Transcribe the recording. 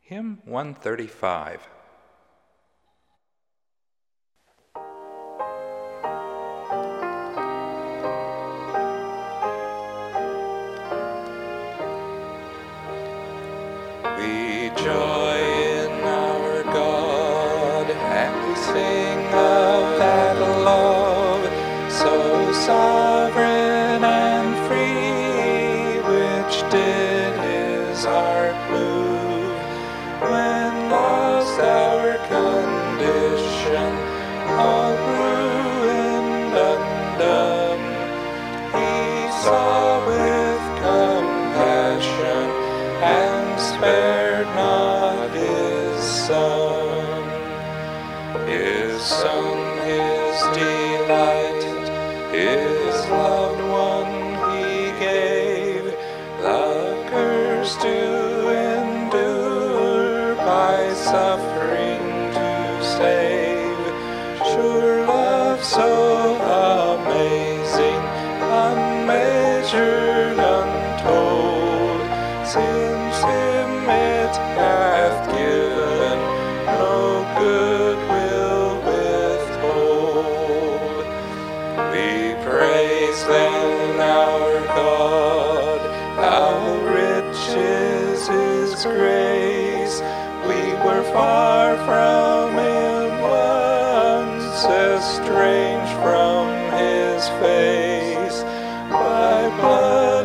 Hymn 135. We joy in our God, and we sing of that love, so sovereign and free, which did His heart move, when lost our condition, all ruined, undone. He saw with compassion, and spared not His Son. His Son, His delight, His loved one He gave, the curse to endure, by suffering to save. Sure love so amazing, unmeasured, untold, since Him it hath given, no good will withhold. We praise then our God, how rich is His grace. We were far from Him once, estranged from His face, by blood